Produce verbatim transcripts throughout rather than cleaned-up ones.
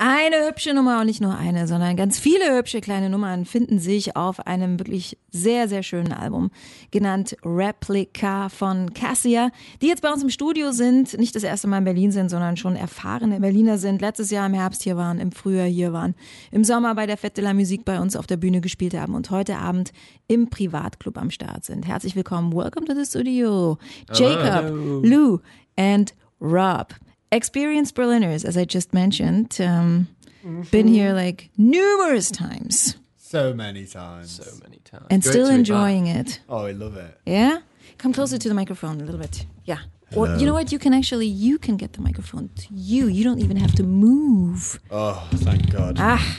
Eine hübsche Nummer und nicht nur eine, sondern ganz viele hübsche kleine Nummern finden sich auf einem wirklich sehr, sehr schönen Album, genannt Replica von Cassia, die jetzt bei uns im Studio sind, nicht das erste Mal in Berlin sind, sondern schon erfahrene Berliner sind, letztes Jahr im Herbst hier waren, im Frühjahr hier waren, im Sommer bei der Fête de la Musique bei uns auf der Bühne gespielt haben und heute Abend im Privatclub am Start sind. Herzlich willkommen, welcome to the studio, Jacob, Hello. Lou and Rob. Experienced Berliners, as I just mentioned, um, mm-hmm. been here like numerous times. So many times. So many times. And Great still enjoying it. Oh, I love it. Yeah? Come closer to the microphone a little bit. Yeah. Hello. Or you know what? You can actually, you can get the microphone to you. You don't even have to move. Oh, thank God. Ah.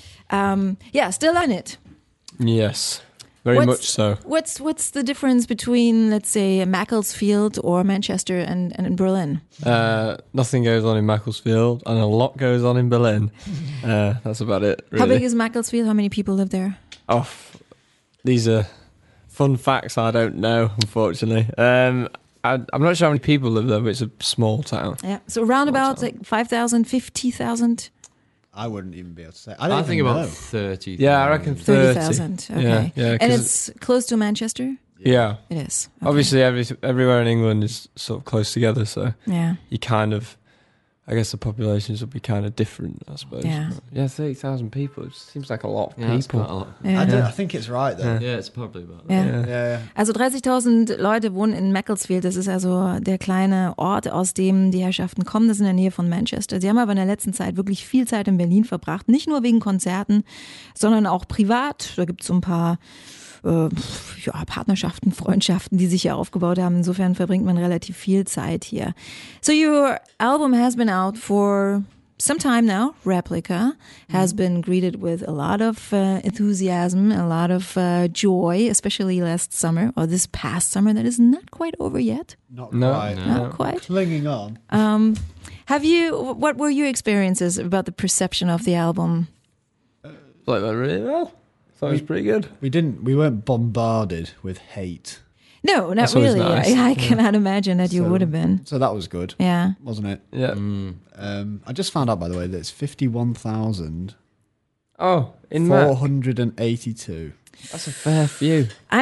Um, yeah, still on it. Yes. Very what's, much so. What's what's the difference between, let's say, Macclesfield or Manchester and, and Berlin? Uh, nothing goes on in Macclesfield, and a lot goes on in Berlin. Uh, that's about it, really. How big is Macclesfield? How many people live there? Oh, f- these are fun facts I don't know, unfortunately. Um, I, I'm not sure how many people live there, but it's a small town. Yeah, so around about like five thousand, fifty thousand? I wouldn't even be able to say. I don't I think know. about thirty. Yeah, I reckon thirty. thirty thousand, okay. Yeah, yeah, and it's close to Manchester? Yeah. It is. Okay. Obviously, every, everywhere in England is sort of close together, so yeah. you kind of, I guess the populations would be kind of different, I suppose. Yeah, yeah thirty thousand people, it seems like a lot of yeah, people. Quite a lot. Yeah. I, don't, I think it's right, though. Yeah, yeah it's probably about that. Yeah. Yeah. Yeah, yeah. Also dreißigtausend Leute wohnen in Macclesfield, das ist also der kleine Ort, aus dem die Herrschaften kommen, das ist in der Nähe von Manchester. Sie haben aber in der letzten Zeit wirklich viel Zeit in Berlin verbracht, nicht nur wegen Konzerten, sondern auch privat. Da gibt es so ein paar äh, ja, Partnerschaften, Freundschaften, die sich hier aufgebaut haben. Insofern verbringt man relativ viel Zeit hier. So your album has been out for some time now. Replica has been greeted with a lot of uh, enthusiasm, a lot of uh, joy, especially last summer or this past summer that is not quite over yet. Not no, quite. No. Not quite. Clinging on. Um, have you? What were your experiences about the perception of the album? Uh, like that really well. Thought it was pretty good. We didn't. We weren't bombarded with hate. No, not That's always really. nice. I, I cannot imagine that you So- would have been. So that was good, Yeah. wasn't it? Yeah. Mm. Um, I just found out, by the way, that it's fifty-one thousand Oh, in four Mac. hundred eighty-two. That's a fair few.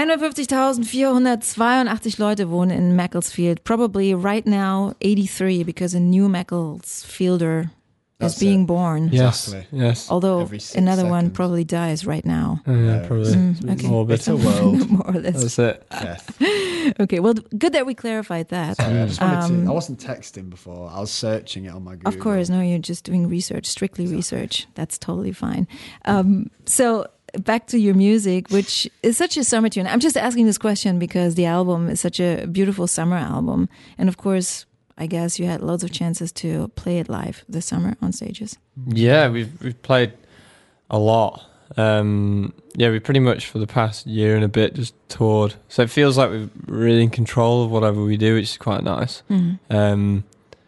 einundfünfzigtausendvierhundertzweiundachtzig Leute wohnen in Macclesfield. Probably right now eighty-three because a new Macclesfielder That's is being it. born. Yes. Exactly. Yes. Although Every six another one seconds. probably dies right now. Oh, yeah, Yeah, probably. Mm, okay. Morbid. It's a world. More or less. That's it. Death. Okay, well, good that we clarified that. Sorry, I just wanted Um, to. I wasn't texting before. I was searching it on my Google. Of course, no, you're just doing research, strictly research. That's totally fine. Um, so back to your music, which is such a summer tune. I'm just asking this question because the album is such a beautiful summer album. And of course, I guess you had loads of chances to play it live this summer on stages. Yeah, we've we've played a lot. Um, yeah, we pretty much for the past year and a bit just toured. So it feels like we're really in control of whatever we do, which is quite nice. Mm. Um,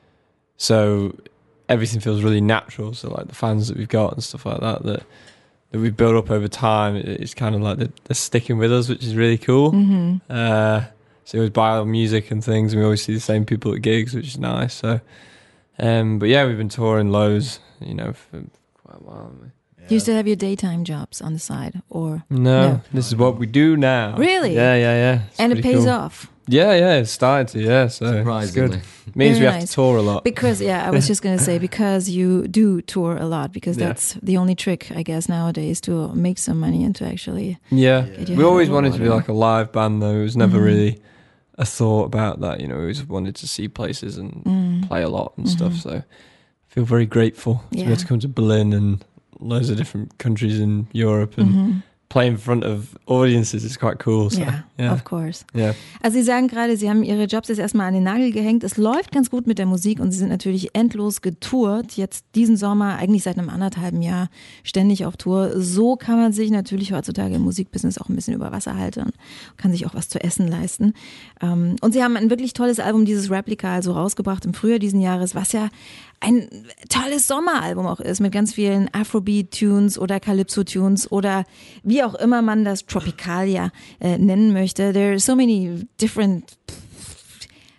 so everything feels really natural. So like the fans that we've got and stuff like that that that we've built up over time, it's kind of like they're, they're sticking with us, which is really cool. Mm-hmm. Uh, so we always buy our music and things, and we always see the same people at gigs, which is nice. So, um, but yeah, we've been touring loads, you know, for quite a while. haven't we? Do you still have your daytime jobs on the side, or No, No. this is what we do now. Really? Yeah, yeah, yeah. It's and it pretty pays cool. off? Yeah, yeah, it's starting to, yeah, so it's Surprisingly. good. Means Very we have nice. to tour a lot. Because, yeah, I was just going to say, because you do tour a lot, because Yeah. that's the only trick, I guess, nowadays to make some money and to actually Yeah, get your we head always over wanted to be water. like a live band, though. It was never Mhm. really a thought about that, you know. We always wanted to see places and Mm. play a lot and Mhm. stuff, so I feel very grateful to be Yeah. able to come to Berlin and loads of different countries in Europe and Mhm. play in front of audiences is quite cool. So, Ja, yeah. of course. Yeah. Also Sie sagen gerade, Sie haben Ihre Jobs jetzt erstmal an den Nagel gehängt. Es läuft ganz gut mit der Musik und Sie sind natürlich endlos getourt. Jetzt diesen Sommer, eigentlich seit einem anderthalben Jahr, ständig auf Tour. So kann man sich natürlich heutzutage im Musikbusiness auch ein bisschen über Wasser halten und kann sich auch was zu essen leisten. Und Sie haben ein wirklich tolles Album, dieses Replica, also rausgebracht im Frühjahr diesen Jahres, was ja ein tolles Sommeralbum auch ist, mit ganz vielen Afrobeat-Tunes oder Calypso-Tunes oder wie auch immer man das Tropicalia äh, nennen möchte. There are so many different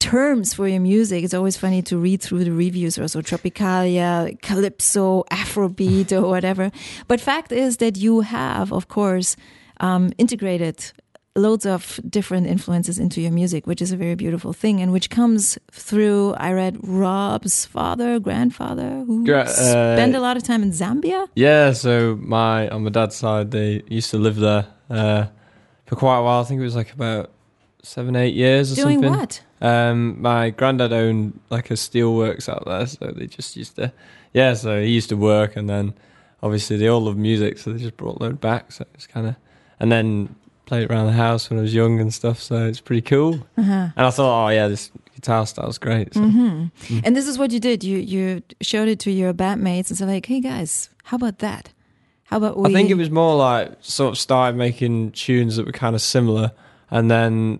terms for your music. It's always funny to read through the reviews or so, Tropicalia, Calypso, Afrobeat or whatever. But fact is that you have, of course, um, integrated loads of different influences into your music, which is a very beautiful thing, and which comes through, I read, Rob's father, grandfather, who Gra- uh, spent a lot of time in Zambia. Yeah, so my on my dad's side, they used to live there uh, for quite a while. I think it was like about seven, eight years or Doing something. what? Um, my granddad owned like a steelworks out there, so they just used to, yeah, so he used to work, and then obviously they all love music, so they just brought a load back, so it's kind of, and then played around the house when I was young and stuff, so it's pretty cool. Uh-huh. And I thought, oh yeah, this guitar style's great. So. Mm-hmm. Mm. And this is what you did. You you showed it to your bandmates and said like, hey guys, how about that? How about we... I think it was more like sort of started making tunes that were kind of similar, and then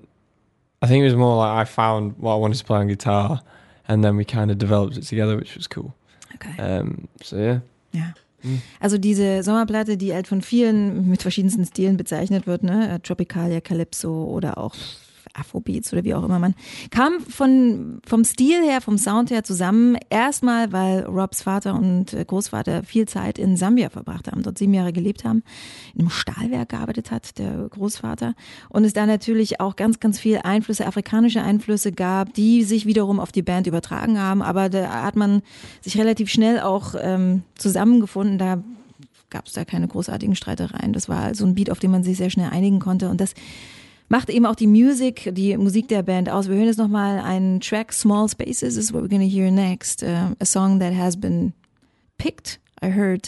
I think it was more like I found what I wanted to play on guitar, and then we kind of developed it together, which was cool. Okay. Um, so yeah. Ja. Also diese Sommerplatte, die halt von vielen mit verschiedensten Stilen bezeichnet wird, ne? Tropicalia, Calypso oder auch Afrobeats oder wie auch immer man, kam von, vom Stil her, vom Sound her zusammen. Erstmal, weil Robs Vater und Großvater viel Zeit in Sambia verbracht haben, dort sieben Jahre gelebt haben, in einem Stahlwerk gearbeitet hat, der Großvater. Und es da natürlich auch ganz, ganz viel Einflüsse, afrikanische Einflüsse gab, die sich wiederum auf die Band übertragen haben. Aber da hat man sich relativ schnell auch ähm, zusammengefunden. Da gab es da keine großartigen Streitereien. Das war so ein Beat, auf den man sich sehr schnell einigen konnte. Und das macht eben auch die Musik, die Musik der Band aus. Wir hören jetzt nochmal einen Track, Small Spaces is what we're going to hear next. Uh, a song that has been picked, I heard,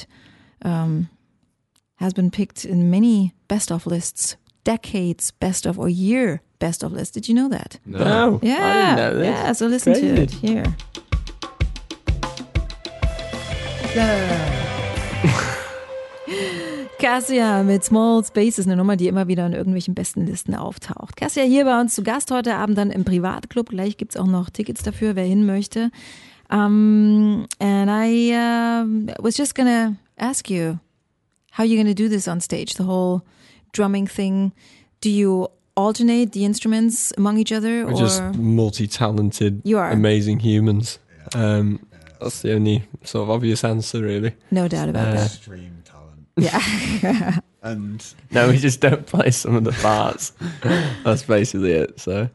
um, has been picked in many best-of lists, decades best-of or year best-of lists. Did you know that? No, Yeah, I didn't know this. yeah, so listen Crazy. to it here. Cassia mit Small Spaces, eine Nummer, die immer wieder in irgendwelchen besten Listen auftaucht. Cassia hier bei uns zu Gast heute Abend dann im Privatclub. Gleich gibt's auch noch Tickets dafür, wer hin möchte. Um, and I uh, was just gonna ask you how you're gonna do this on stage, the whole drumming thing. Do you alternate the instruments among each other? We're or? just multi-talented, You are. amazing humans. Um, that's the only sort of obvious answer, really. No doubt about Uh, that. Extreme talent. Yeah. And No, we just don't play some of the parts. That's basically it. So,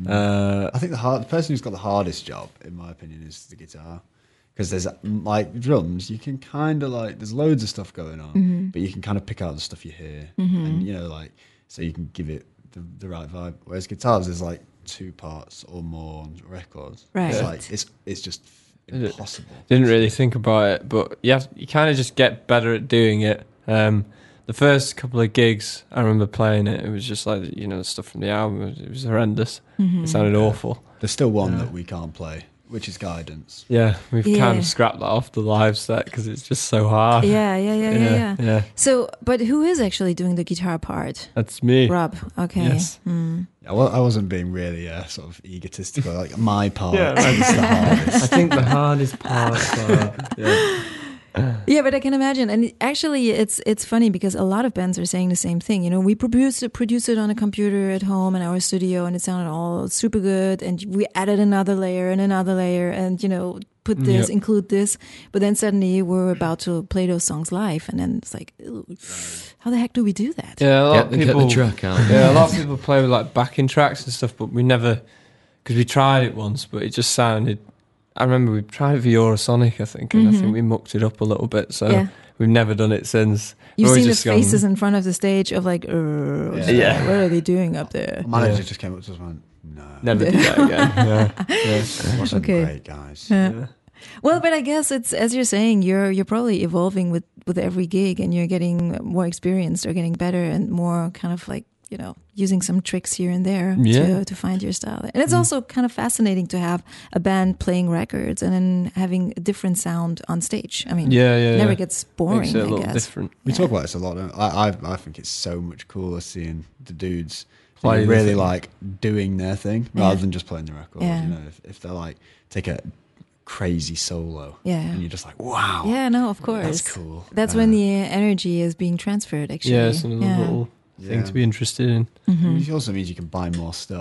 uh, I think the hard the person who's got the hardest job, in my opinion, is the guitar. Because there's like drums, you can kind of like, there's loads of stuff going on, Mm-hmm. but you can kind of pick out the stuff you hear. And, you know, like, so you can give it the, the right vibe. Whereas guitars, there's like two parts or more on records. Right. It's like, it's, it's just impossible. didn't really think about it, but you have, you kind of just get better at doing it. Um, the first couple of gigs, I remember playing it. It was just like, you know, the stuff from the album. It was, it was horrendous. It sounded awful. There's still one that we can't play, which is Guidance. Yeah, we've Yeah. kind of scrapped that off the live set because it's just so hard. Yeah, yeah, yeah, yeah, yeah. yeah. So, but who is actually doing the guitar part? That's me. Rob. Okay. Yes. Hmm. I wa- I wasn't being really uh, sort of egotistical. Like my part Yeah, is the hardest. I think the hardest part. Uh, yeah. Yeah, but I can imagine. And actually, it's it's funny because a lot of bands are saying the same thing. You know, we produced it, produced it on a computer at home in our studio, and it sounded all super good. And we added another layer and another layer, and you know, put this, Yep. include this. But then suddenly we're about to play those songs live, and then it's like, ew, how the heck do we do that? Yeah, a lot Get, of the- get people. the track out. Yeah, a lot of people play with like backing tracks and stuff, but we never, because we tried it once, but it just sounded. I remember we tried it for Eurosonic, I think, and I think we mucked it up a little bit. So Yeah. we've never done it since. You've We've seen the just gone- faces in front of the stage of like, uh, Yeah. Yeah. what are they doing up there? My manager Yeah. just came up to us and went, no. Never do that again. Yeah. Yeah. It wasn't Okay. great, guys. Yeah. Well, but I guess it's, as you're saying, you're you're probably evolving with, with every gig, and you're getting more experienced or getting better and more kind of like, you know, using some tricks here and there Yeah. to, to find your style. And it's also kind of fascinating to have a band playing records and then having a different sound on stage. I mean, Yeah, yeah, it never yeah. gets boring, Makes it a I little guess. different. We Yeah. talk about this a lot. Don't we? I, I I think it's so much cooler seeing the dudes Play like, the really thing. like doing their thing Yeah. rather than just playing the record. Yeah. You know, if, if they're like take a crazy solo, Yeah. and you're just like, wow, Yeah, no, of course. that's cool. That's Uh, when the energy is being transferred, actually. Yeah, it's another Yeah. little thing Yeah. to be interested in. Mm-hmm. It also means you can buy more stuff.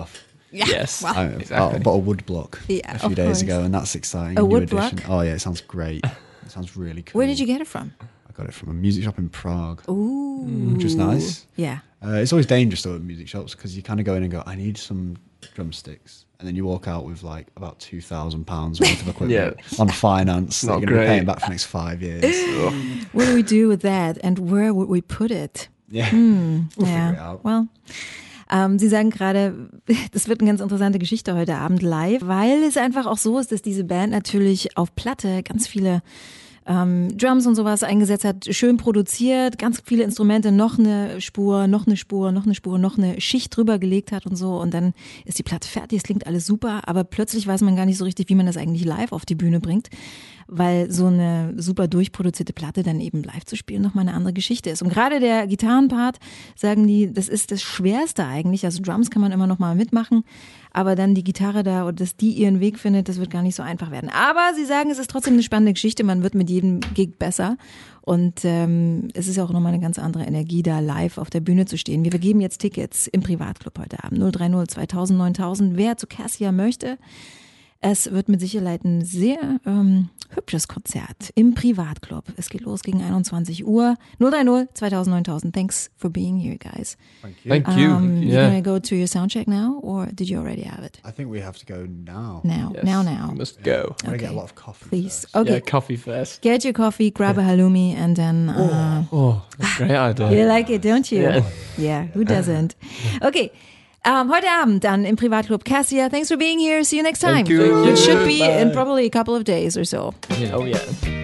Yeah. Yes. Well, I, Exactly. I bought a wood block Yeah, a few of days course. ago, and that's exciting. A New wood edition. block? Oh yeah, it sounds great. It sounds really cool. where did you get it from? I got it from a music shop in Prague, Ooh. which was nice. Yeah. Uh, it's always dangerous though at music shops because you kind of go in and go, I need some drumsticks, and then you walk out with like about two thousand pounds worth of equipment Yeah. on finance that Not you're going to be great. paying back for the next five years. What do we do with that and where would we put it? Yeah, Hm, we'll ja. figure it out. Well. Ähm, Sie sagen gerade, das wird eine ganz interessante Geschichte heute Abend live, weil es einfach auch so ist, dass diese Band natürlich auf Platte ganz viele ähm, Drums und sowas eingesetzt hat, schön produziert, ganz viele Instrumente, noch eine Spur, noch eine Spur, noch eine Spur, noch eine Schicht drüber gelegt hat und so und dann ist die Platte fertig, es klingt alles super, aber plötzlich weiß man gar nicht so richtig, wie man das eigentlich live auf die Bühne bringt, weil so eine super durchproduzierte Platte dann eben live zu spielen nochmal eine andere Geschichte ist. Und gerade der Gitarrenpart, sagen die, das ist das Schwerste eigentlich, also Drums kann man immer noch mal mitmachen, aber dann die Gitarre da und dass die ihren Weg findet, das wird gar nicht so einfach werden. Aber sie sagen, es ist trotzdem eine spannende Geschichte, man wird mit jedem Gig besser und ähm, es ist auch nochmal eine ganz andere Energie, da live auf der Bühne zu stehen. Wir vergeben jetzt Tickets im Privatclub heute Abend, null drei null zweitausend neuntausend. Wer zu Cassia möchte, es wird mit Sicherheit ein sehr ähm, hübsches Konzert im Privatclub. Es geht los gegen einundzwanzig Uhr. null drei null zweitausend neuntausend. Thanks for being here, guys. Thank you. Thank you. Um, You yeah. gonna go to your soundcheck now, or did you already have it? I think we have to go now. Now, Yes. now, now. You must go. I'm gonna get a Okay. lot of coffee. Please. first. Okay, Yeah, coffee first. get your coffee, grab a halloumi, and then. Uh, Oh, that's a great idea. you like it, don't you? Yeah. Yeah, who doesn't? Okay. Um, heute Abend dann im Privatclub Cassia. Thanks for being here. See you next time. Thank you. Which should be Bye. in probably a couple of days or so. Oh, yeah.